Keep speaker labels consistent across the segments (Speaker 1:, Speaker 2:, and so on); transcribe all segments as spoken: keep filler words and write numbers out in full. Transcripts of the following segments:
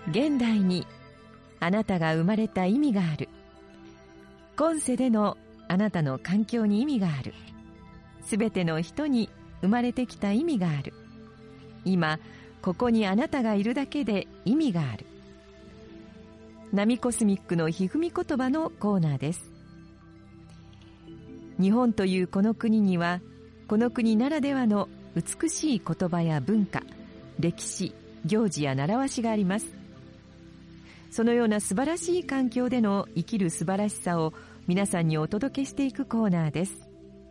Speaker 1: 現代にあなたが生まれた意味がある。今世でのあなたの環境に意味がある。すべての人に生まれてきた意味がある。今ここにあなたがいるだけで意味がある。ナミコスミックのひふみ言葉のコーナーです。日本というこの国には、この国ならではの美しい言葉や文化、歴史、行事や習わしがあります。そのような素晴らしい環境での生きる素晴らしさを皆さんにお届けしていくコーナーです。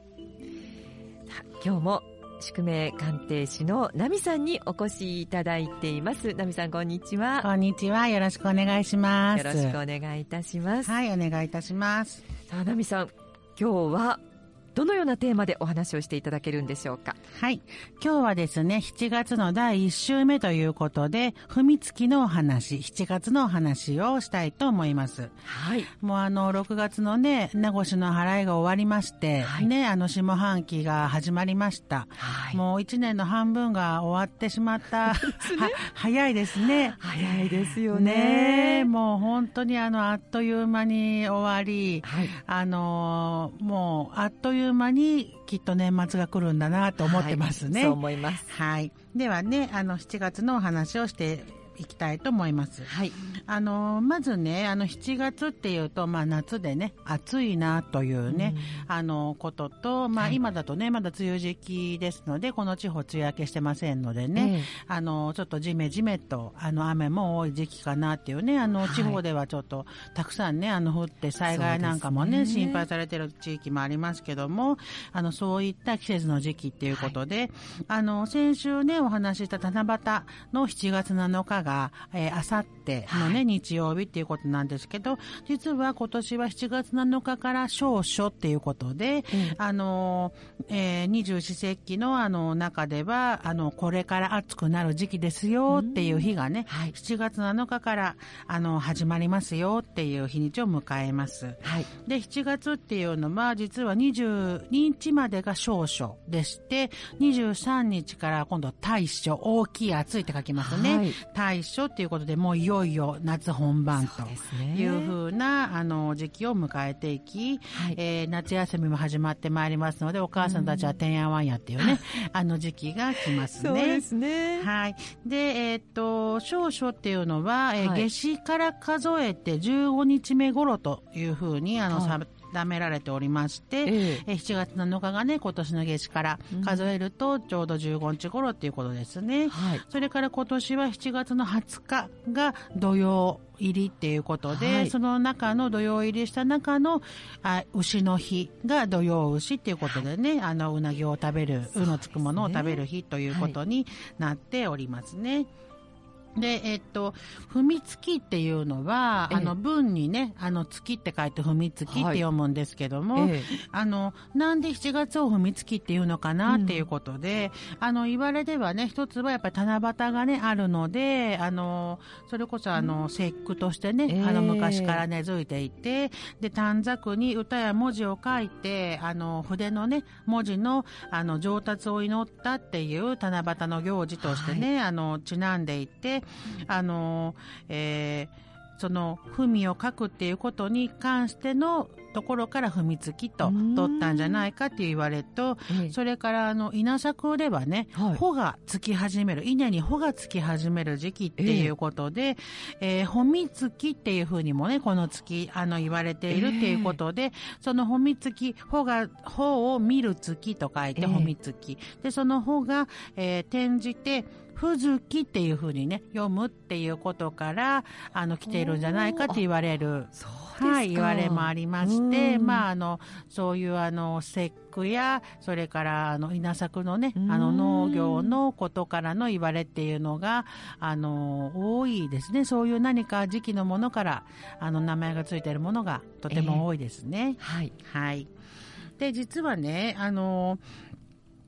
Speaker 1: 今日も宿命鑑定士のナミさんにお越しいただいています。ナミさん、こんにちは。
Speaker 2: こんにちは。よろしくお願いします。
Speaker 1: よろしくお願いいたします。
Speaker 2: はい、お願いいたします。
Speaker 1: さあ、ナミさん、今日はどのようなテーマでお話をしていただけるんでしょうか。
Speaker 2: はい。今日はですね、しちがつのだいいっ週目ということで、踏みつきのお話、しちがつのお話をしたいと思います。
Speaker 1: はい。
Speaker 2: もうあの、ろくがつのね、名越の払いが終わりまして、はい、ね、あの、下半期が始まりました。はい。もういちねんの半分が終わってしまった。は、早いですね。
Speaker 1: 早いですよね。
Speaker 2: ね、もう本当にあの、あっという間に終わり、はい、あの、もうあっという間にきっと年末が来るんだなと思ってますね。
Speaker 1: はい、そう思います。
Speaker 2: はい。ではね、あのしちがつのお話をしていきたいと思います。
Speaker 1: はい。あ
Speaker 2: の、まずね、あのしちがつっていうと、まあ夏でね、暑いなというね、うん、あのことと、まあ今だとね、はい、まだ梅雨時期ですので、この地方梅雨明けしてませんのでね、えー、あの、ちょっとジメジメと、あの雨も多い時期かなっていうね、あの、はい、地方ではちょっとたくさんね、あの降って災害なんかもね、心配されてる地域もありますけども、あの、そういった季節の時期っていうことで、はい、あの、先週ね、お話しした七夕のしちがつなのかが、が、えー、あさってのね、はい、日曜日っていうことなんですけど、実は今年はしちがつなのかから小暑っていうことで、うん、あの、えー、二十四節気のあの中では、あの、これから暑くなる時期ですよっていう日がね、はい、しちがつなのかからあの始まりますよっていう日にちを迎えます。はい、で、しちがつっていうのは実はにじゅうににちまでが小暑でして、にじゅうさんにちから今度大暑、大きい暑いって書きますね。はい、大暑っていうことで、もういよいよ夏本番というふうなあの時期を迎えていき、はい、えー、夏休みも始まってまいりますので、お母さんたちはてんやわんやっていうね、あの時期が来ますね。
Speaker 1: そうですね。
Speaker 2: はい。で、えー、っと、小暑っていうのは、えーはい、夏至から数えてじゅうごにちめ頃というふうに、あの、はい、定められておりまして、ええ、しちがつなのかがね、今年の夏至から数えるとちょうどじゅうごにち頃っていうことですね。はい、それから今年はしちがつのはつかが土曜入りっていうことで、はい、その中の土曜入りした中のあ牛の日が土曜牛っていうことでね、はい、あのうなぎを食べる、うのつくものを食べる日ということになっておりますね。で、えっと、踏みつきっていうのは、ええ、あの、文にね、あの、月って書いて踏みつきって読むんですけども、はい、ええ、あの、なんでしちがつを踏みつきっていうのかなっていうことで、うん、あの、言われではね、一つはやっぱり七夕がね、あるので、あの、それこそあの、節句としてね、ええ、あの、昔から根付いていて、で、短冊に歌や文字を書いて、あの、筆のね、文字の、あの、上達を祈ったっていう七夕の行事としてね、はい、あの、ちなんでいて、あの、えー、その、文を書くっていうことに関してのところから踏みつきと取ったんじゃないかって言われと、それからあの、稲作ではね、はい、穂がつき始める、稲に穂がつき始める時期っていうことで、えー、穂みつきっていうふうにもね、この月、あの、言われているっていうことで、えー、その穂みつき、穂が、穂を見る月と書いて穂みつき。えー、で、その穂が、えー、転じて、ふずきっていう風にね、読むっていうことから、あの、来ているんじゃないかって言われる。
Speaker 1: そうですか。
Speaker 2: はい、言われもありまして、まあ、あの、そういうあの、節句や、それからあの、稲作のね、あの、農業のことからの言われっていうのが、あの、多いですね。そういう何か時期のものから、あの、名前がついているものがとても多いですね。
Speaker 1: えー、はい。
Speaker 2: はい。で、実はね、あの、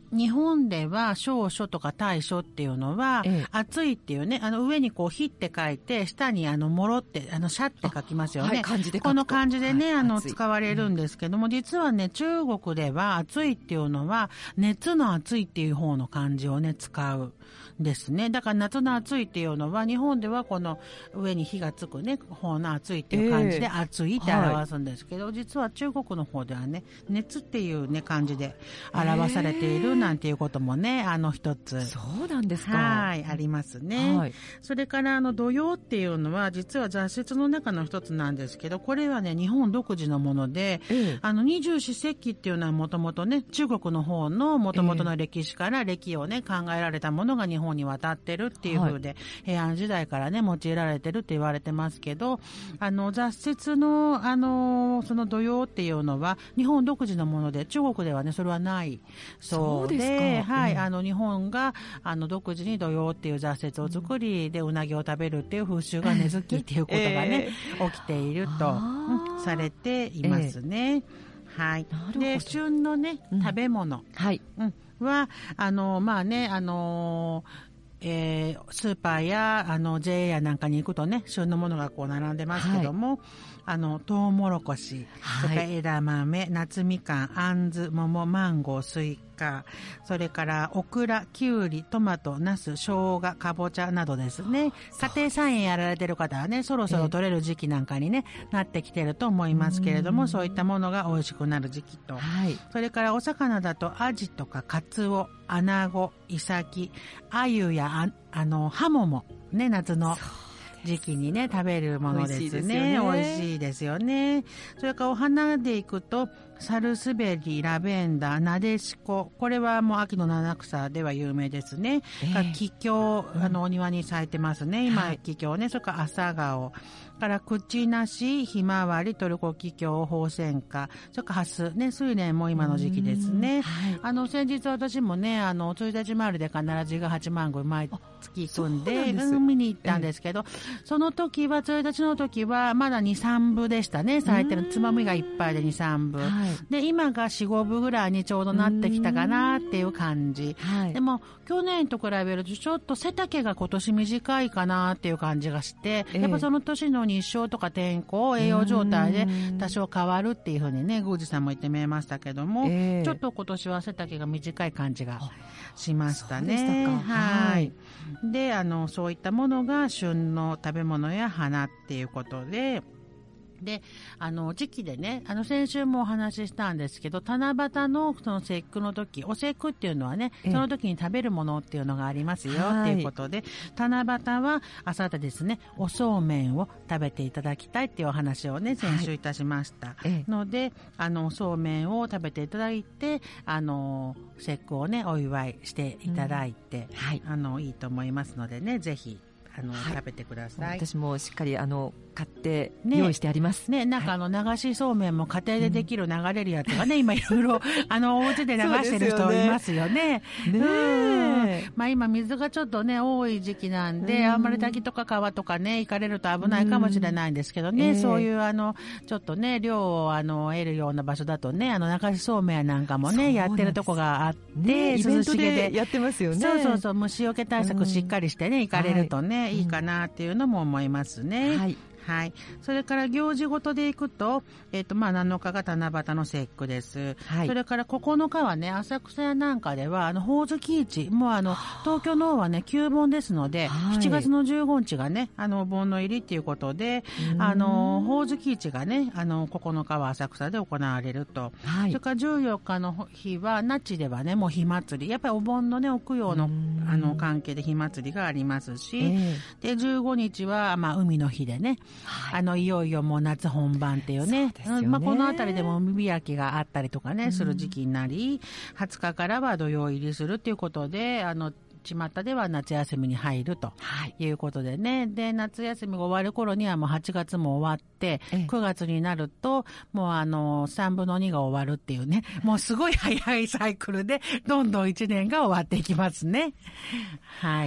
Speaker 2: 日本では小暑とか大暑っていうのは、ええ、暑いっていうね、あの上にこう火って書いて、下にあのもろって、あのシャって書きますよね。はい、漢字で書くとこの漢字でね、はい、あの使われるんですけども、うん、実はね、中国では暑いっていうのは、熱の暑いっていう方の漢字をね、使う。ですね。だから夏の暑いっていうのは、日本ではこの上に火がつくね、方の暑いっていう感じで暑いって表すんですけど、えーはい、実は中国の方ではね、熱っていうね、感じで表されているなんていうこともね、あの一つ。
Speaker 1: そうなんですか。
Speaker 2: はい、ありますね。はい、それからあの土曜っていうのは、実は雑説の中の一つなんですけど、これはね、日本独自のもので、えー、あの二十四節気っていうのはもともとね、中国の方のもともとの歴史から歴をね、考えられたものが日本に渡ってるっていう風で、はい、平安時代からね用いられてるって言われてますけど、あの雑説のあのその土曜っていうのは日本独自のもので、中国ではねそれはないそうで、そうですか、はい、うん、あの日本があの独自に土曜っていう雑説を作り、うん、でうなぎを食べるっていう風習が根付きっていうことがね、えー、起きていると、うん、されていますね。えー、はい。で旬のね、うん、食べ物、はい、うんは、あの、まあね、あのえー、スーパーや、あの、ジェーエー やなんかに行くとね、旬のものがこう並んでますけども、はい、あの、トウモロコシ、はい、それから枝豆、夏みかん、あんず、桃、マンゴー、スイカ、それからオクラ、キュウリ、トマト、ナス、生姜、かぼちゃなどですね。家庭菜園やられてる方はね、そろそろ取れる時期なんかにね、えー、なってきてると思いますけれども、そういったものが美味しくなる時期と、はい、それからお魚だとアジとかカツオ、アナゴ、イサキ、アユやあ、あの、ハモもね、夏の時期にね、食べるものですね。美味しいですよね。それからお花でいくと、サルスベリ、ラベンダー、ナデシコ。これはもう秋の七草では有名ですね。えー、キキョウ、あの、お庭に咲いてますね。今、はい、キキョウね。それから朝顔。からクチナシ、ひまわり、トルコキキョウ、ホウセンカ、それからハスね、睡蓮も今の時期ですね。はい、あの先日私もね、あのついたち回りで必ず伊賀八幡宮毎月行くんで、見に行ったんですけど、えー、その時はついたちの時はまだに、さんぶでしたね。咲いてるつまみがいっぱいでに、さんぶ、はい、で今がよん、ごぶぐらいにちょうどなってきたかなっていう感じ。はい、でも去年と比べるとちょっと背丈が今年短いかなっていう感じがして、えー、やっぱその年の日照とか天候、栄養状態で多少変わるっていうふうにね、宮司さんも言ってみえましたけども、えー、ちょっと今年は背丈が短い感じがしましたね。そうでしたか。はい。で、あのそういったものが旬の食べ物や花っていうことで。で、あの時期でね、あの先週もお話ししたんですけど、七夕のその節句の時、お節句っていうのはね、その時に食べるものっていうのがありますよっていうことで、七夕はあさってですね、おそうめんを食べていただきたいっていうお話をね、先週いたしました、はい、ので、あのそうめんを食べていただいて、あの節句をねお祝いしていただいて、うん、はい、あのいいと思いますのでね、ぜひあの、はい、食べてください。
Speaker 1: 私もしっかりあの買って用意してあります。
Speaker 2: ね、ね、なんかあの、はい、流しそうめんも家庭でできる流れるやつがね、うん、今いろいろあのお家で流してる人いますよね。ねえ、まあ今水がちょっとね多い時期なんで、あんまり滝とか川とかね行かれると危ないかもしれないんですけどね、うん、そういうあのちょっとね量をあの得るような場所だとね、あの流しそうめんなんかもねやってるとこがあって、ね、
Speaker 1: 涼しげでやってますよね。
Speaker 2: そうそうそう、虫除け対策しっかりしてね、うん、行かれるとね、はい、いいかなっていうのも思いますね。はい。はい。それから行事ごとでいくと、えっ、ー、と、まあ、なのかが七夕の節句です。はい。それからここのかはね、浅草屋なんかでは、あの、ほおずき市、もうあの、東京の方はね、旧盆ですので、はい、しちがつのじゅうごにちがね、あの、盆の入りっていうことで、あの、ほおずき市がね、あの、ここのかは浅草で行われると。はい。それからじゅうよっかの日は、那智ではね、もう火祭り。やっぱりお盆のね、お供養の、あの、関係で火祭りがありますし、えー、で、じゅうごにちは、まあ、海の日でね、はい、あのいよいよもう夏本番っていうね、うね、まあ、このあたりでも海開きがあったりとかね、うん、する時期になり、はつかからは土曜入りするっていうことで、あの巷では夏休みに入るということでね、はい、で夏休みが終わる頃にはもうはちがつも終わってくがつになるともうあのさんぶのにが終わるっていうね、もうすごい早いサイクルでどんどんいちねんが終わっていきますね。はい。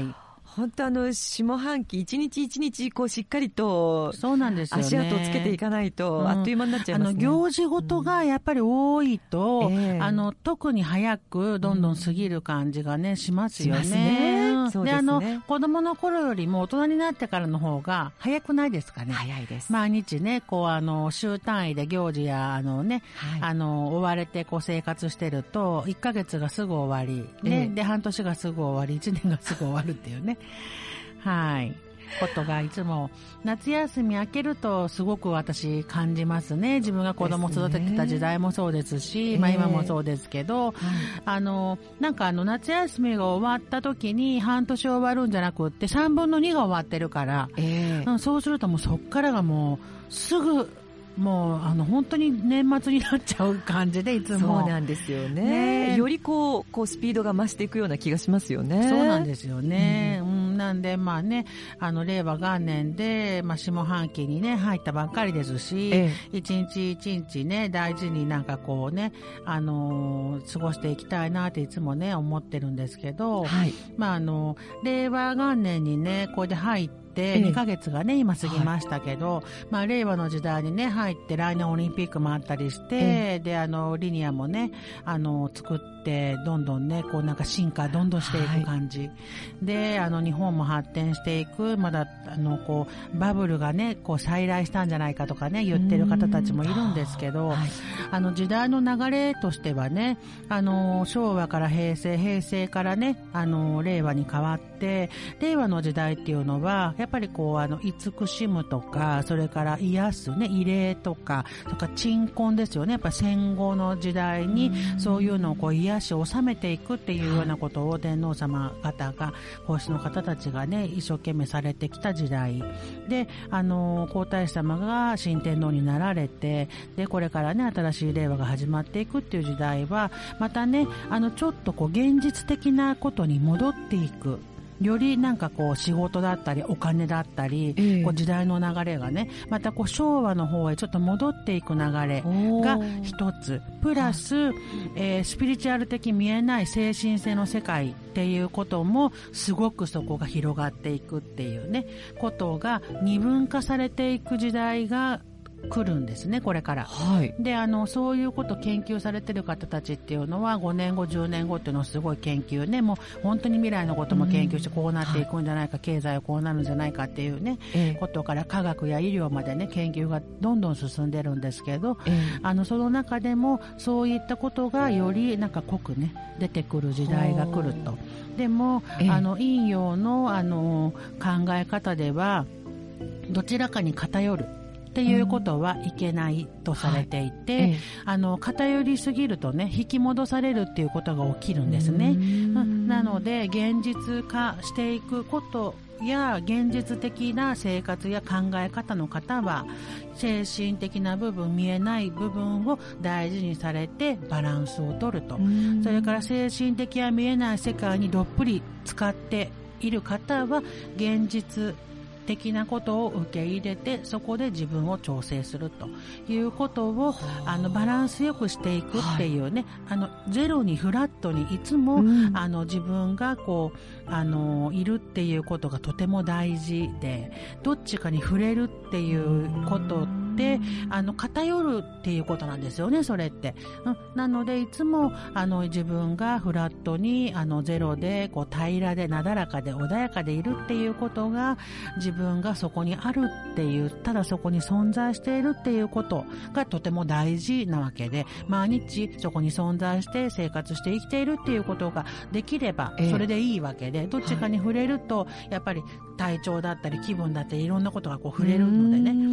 Speaker 1: 本当あの下半期一日一日こうしっかりと
Speaker 2: そうなんですよね、
Speaker 1: 足跡をつけていかないと、うん、あっという間になっちゃいますね。
Speaker 2: あの行事ごとがやっぱり多いと、うんえー、あの特に早くどんどん過ぎる感じがね、うん、しますよね。しますね。そうですね。であの子供の頃よりも大人になってからの方が早くないですかね。
Speaker 1: 早いです。
Speaker 2: 毎日ねこうあの週単位で行事やあのね、はい、あの追われてこう生活してるといっかげつがすぐ終わり、ねえー、で半年がすぐ終わりいちねんがすぐ終わるっていうねはいことがいつも夏休み明けるとすごく私感じますね。自分が子供を育ててた時代もそうですし、まあ今もそうですけど、えー、あのなんかあの夏休みが終わった時に半年終わるんじゃなくってさんぶんのにが終わってるから、えー、そうするともうそっからがもうすぐもうあの本当に年末になっちゃう感じでいつも
Speaker 1: そうなんですよ ね, ねよりこうこうスピードが増していくような気がしますよね。
Speaker 2: そうなんですよね、うんうん、なんでまあねあの令和元年で、まあ、下半期にね入ったばっかりですし、ええ、一日一日ね大事になんかこうねあのー、過ごしていきたいなっていつもね思ってるんですけど、はい、まああの令和元年にねこれで入ってにかげつがね、ええ、今過ぎましたけど、はいまあ、令和の時代にね入って来年オリンピックもあったりして、ええ、であのリニアもねあの作ってどんどんねこうなんか進化どんどんしていく感じ、はい、であの日本も発展していくまだあのこうバブルがねこう再来したんじゃないかとかね言ってる方たちもいるんですけど、はい、あの時代の流れとしてはねあの昭和から平成平成からねあの令和に変わって令和の時代っていうのはやっぱりこうあの慈しむとかそれから癒すね慰霊とかとか鎮魂ですよね。やっぱ戦後の時代にそういうのをこう癒し収めていくっていうようなことを天皇様方が皇室の方たちがね一生懸命されてきた時代であの皇太子様が新天皇になられてでこれからね新しい令和が始まっていくっていう時代はまたねあのちょっとこう現実的なことに戻っていくよりなんかこう仕事だったりお金だったり、えー、こう時代の流れがねまたこう昭和の方へちょっと戻っていく流れが一つプラス、えー、スピリチュアル的見えない精神性の世界っていうこともすごくそこが広がっていくっていうねことが二分化されていく時代が来るんですねこれから、はい、であのそういうことを研究されてる方たちっていうのはごねんごじゅうねんごっていうのをすごい研究ねもう本当に未来のことも研究してこうなっていくんじゃないか、はい、経済はこうなるんじゃないかっていうね、ええ、ことから科学や医療までね研究がどんどん進んでるんですけど、ええ、あのその中でもそういったことがよりなんか濃くね出てくる時代が来るとでも、ええ、あの陰陽のあの考え方ではどちらかに偏るっていうことはいけないとされていて、はいええ、あの偏りすぎるとね引き戻されるっていうことが起きるんですね。なので現実化していくことや現実的な生活や考え方の方は精神的な部分見えない部分を大事にされてバランスを取るとそれから精神的や見えない世界にどっぷり使っている方は現実的なことを受け入れてそこで自分を調整するということをあのバランスよくしていくっていうね、はい、あのゼロにフラットにいつも、うん、あの自分がこうあのいるっていうことがとても大事でどっちかに触れるっていうことであの偏るっていうことなんですよねそれって、うん、なのでいつもあの自分がフラットにあのゼロでこう平らでなだらかで穏やかでいるっていうことが自分がそこにあるっていうただそこに存在しているっていうことがとても大事なわけで毎日そこに存在して生活して生きているっていうことができればそれでいいわけで、えー、どっちかに触れるとやっぱり体調だったり気分だったりいろんなことがこう触れるのでね、うん、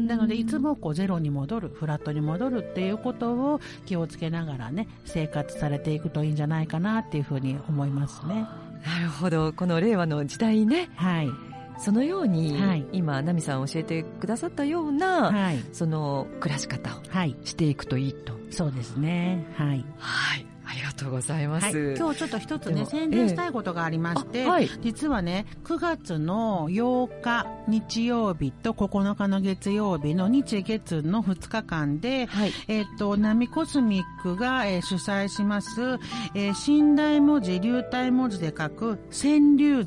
Speaker 2: なのでいつもこうゼロに戻るフラットに戻るっていうことを気をつけながらね生活されていくといいんじゃないかなっていうふうに思いますね。
Speaker 1: なるほどこの令和の時代ね、はい、そのように、はい、今奈美さん教えてくださったような、はい、その暮らし方をしていくといいと、はい、
Speaker 2: そうですねはい、
Speaker 1: はいありがとうございます、
Speaker 2: はい、今日ちょっと一つね宣伝したいことがありまして、えーはい、実はねくがつのようか日曜日とここのかの月曜日の日月のふつかかんで、はいえー、とナミコスミックが、えー、主催します、えー、新大文字流体文字で書く川柳図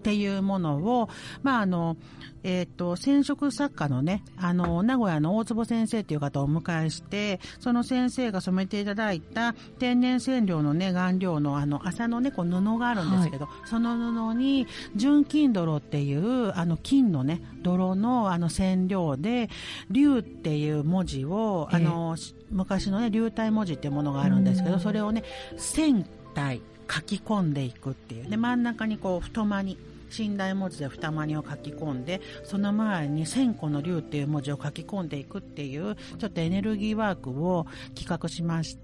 Speaker 2: っていうものを、まああのえっと染色作家のね、あの名古屋の大坪先生という方をお迎えして、その先生が染めていただいた天然染料のね顔料のあの麻のねこう布があるんですけど、はい、その布に純金泥っていうあの金のね泥のあの染料で龍っていう文字を、あの昔のね龍体文字っていうものがあるんですけど、それをね千体書き込んでいくっていうで、真ん中にこう太間に寝台文字で二間にを書き込んで、その前に千個の龍っていう文字を書き込んでいくっていうちょっとエネルギーワークを企画しまして、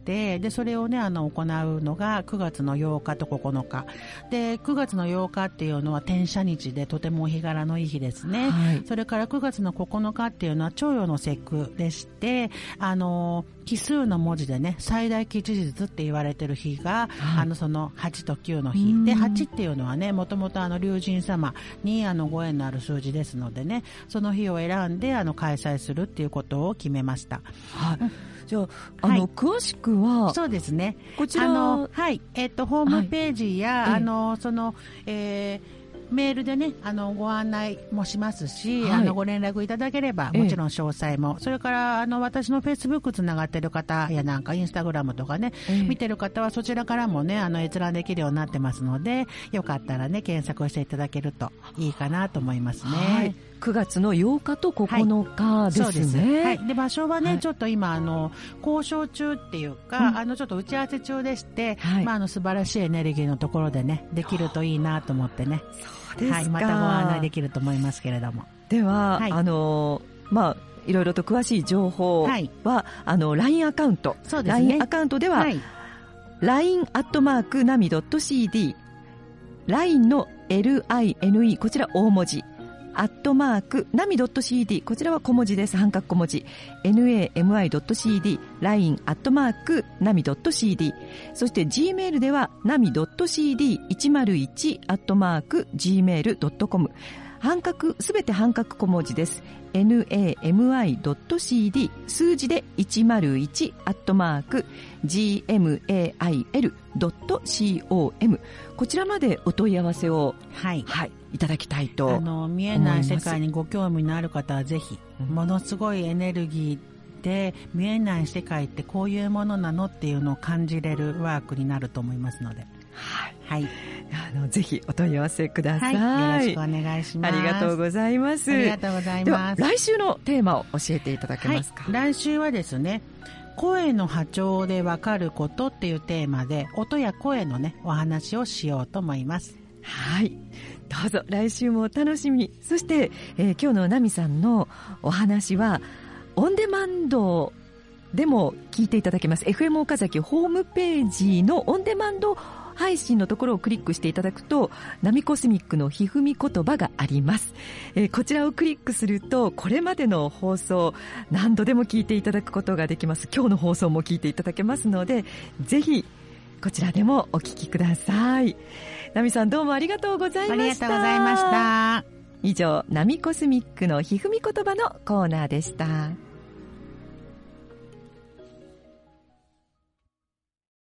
Speaker 2: でそれをねあの行うのがくがつのようかとここのかで、くがつのようかっていうのは天赦日でとてもお日柄のいい日ですね、はい、それからくがつのここのかっていうのは徴用の節句でして、あの奇数の文字でね最大吉日って言われてる日が、はい、あのそのはちときゅうの日で、はちっていうのはねもともとあの龍神様にあのご縁のある数字ですのでね、その日を選んであの開催するっていうことを決めました。
Speaker 1: はい、じゃあ、あの、はい、詳しくは
Speaker 2: そうですね、
Speaker 1: こちら
Speaker 2: あの、はいえー、とホームページや、はい、あのその、えーメールでねあのご案内もしますし、はい、あのご連絡いただければもちろん詳細も、ええ、それからあの私のフェイスブックつながってる方やなんかインスタグラムとかね、え、見てる方はそちらからもねあの閲覧できるようになってますので、よかったらね検索していただけるといいかなと思いますね。はい、
Speaker 1: くがつのようかとここのかですね。はい、そうです。
Speaker 2: はい、で場所はね、はい、ちょっと今あの交渉中っていうか、うん、あのちょっと打ち合わせ中でして、はい、まああの素晴らしいエネルギーのところでねできるといいなと思ってね。はい、またご案内できると思いますけれども。
Speaker 1: では、はい、あのまあいろいろと詳しい情報は、はい、あの ライン アカウント、そうですね、ライン アカウントでは、はい、ライン アットマークナミ ドット シーディー ライン の エルアイエヌイー こちら大文字アットマークナミ ドット シーディー こちらは小文字です。半角小文字 ナミ ドット シーディー ライン アットマークナミ ドット シーディー そして Gmail では ナミ ドット シーディーいちまるいち アットマーク ジーメール ドット コム 半角すべて半角小文字です。 ナミ ドット シーディー 数字でいちまるいち アットマーク ジーメール ドット コム こちらまでお問い合わせを、はいはい、いただきたいと思います。あの
Speaker 2: 見えない世界にご興味のある方はぜひ、うん、ものすごいエネルギーで見えない世界ってこういうものなのっていうのを感じれるワークになると思いますので、
Speaker 1: はい、はい、あのぜひお問い合わせください、
Speaker 2: はい、よろしくお願いします。
Speaker 1: ありがとうございます。
Speaker 2: ありがとうございます。
Speaker 1: では来週のテーマを教えていただけますか。
Speaker 2: はい、来週はですね、声の波長でわかることっていうテーマで音や声のねお話をしようと思います。
Speaker 1: はい、どうぞ来週もお楽しみに。そして、えー、今日のナミさんのお話はオンデマンドでも聞いていただけます。 エフエム 岡崎ホームページのオンデマンド配信のところをクリックしていただくとナミコスミックのひふみ言葉があります、えー、こちらをクリックするとこれまでの放送何度でも聞いていただくことができます。今日の放送も聞いていただけますのでぜひこちらでもお聞きください。ナミさんどうもありがとうございました。
Speaker 2: ありがとうございました。
Speaker 1: 以上ナミコスミックのひふみ言葉のコーナーでした。